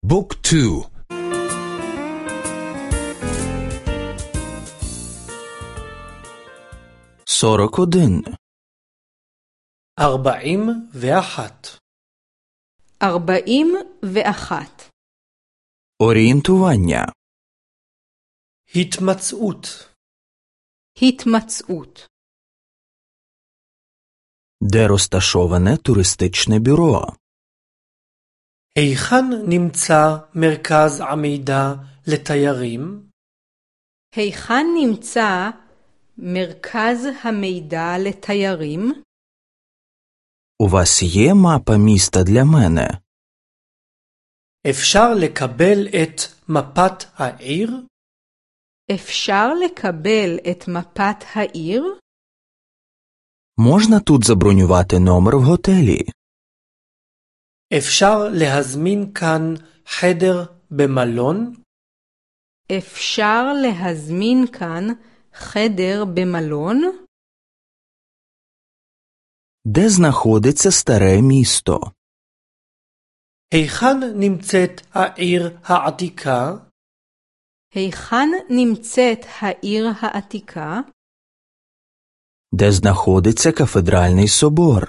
بوك 2 41 41 41 орієнтування התמצאות התמצאות де розташоване туристичне бюро היכן נמצא מרכז המידע לתיירים? היכן נמצא מרכז המידע לתיירים? у вас є мапа міста для мене אפשר לקבל את מפת העיר? אפשר לקבל את מפת העיר? можна тут забронювати номер в готелі אפשר להזמין כאן חדר במלון? אפשר להזמין כאן חדר במלון? де знаходиться старе місто היכן נמצאת העיר העתיקה? היכן נמצאת העיר העתיקה? де знаходиться кафедральний собор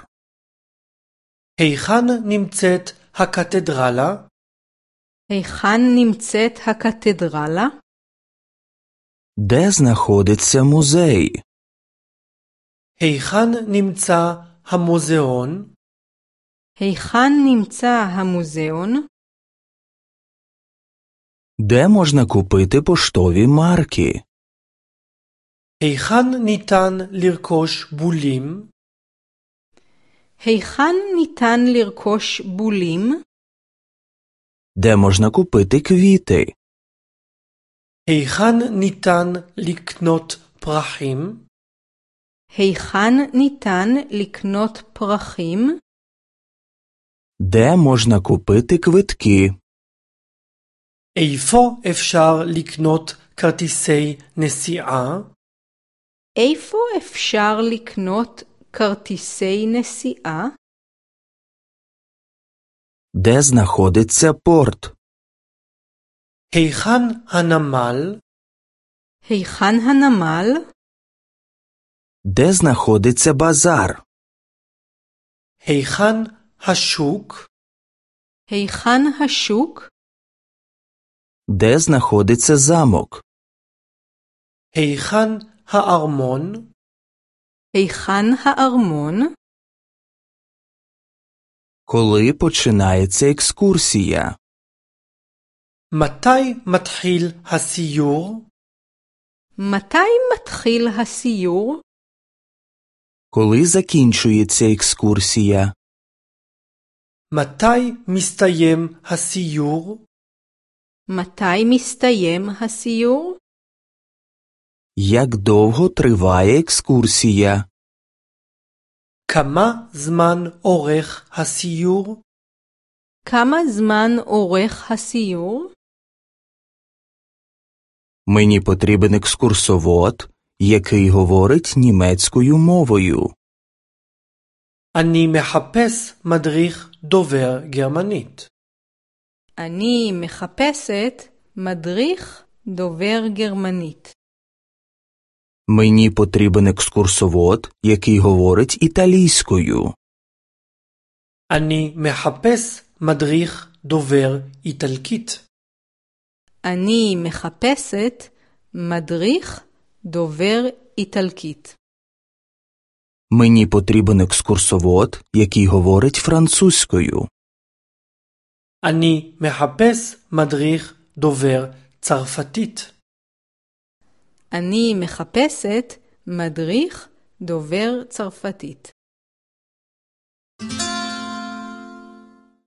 היכן נמצאת הקתדרלה? היכן נמצאת הקתדרלה? де знаходиться музей היכן נמצא המוזיאון? היכן נמצא המוזיאון? де можна купити поштові марки היכן ניתן לרכוש בולים? היכן ניתן לרכוש בולים? де можна купити квіти היכן ניתן לקנות פרחים? היכן ניתן לקנות פרחים? де можна купити квитки איפה אפשר לקנות כרטיסי נסיעה? איפה אפשר לקנות כרטיסי נסיעה? де знаходиться порт היכן הנמל? היכן הנמל? де знаходиться базар היכן השוק? היכן השוק? де знаходиться замок היכן הארמון? היכן הארמון? коли починається екскурсія מתי מתחיל הסיור? מתי מתחיל הסיור? коли закінчується екскурсія מתי מסתיים הסיור? מתי מסתיים הסיור? як довго триває екскурсія כמה זמן אורך הסיור? כמה זמן אורך הסיור? мені потрібен екскурсовод який говорить німецькою мовою אני מחפש מדריך דובר גרמנית. אני מחפשת מדריך דובר גרמנית. мені потрібен екскурсовод який говорить італійською אני מחפש מדריך דובר איטלקית. אני מחפשת מדריך דובר איטלקית. мені потрібен екскурсовод який говорить французькою אני מחפש מדריך דובר צרפתית. אני מחפשת מדריך דובר צרפתית.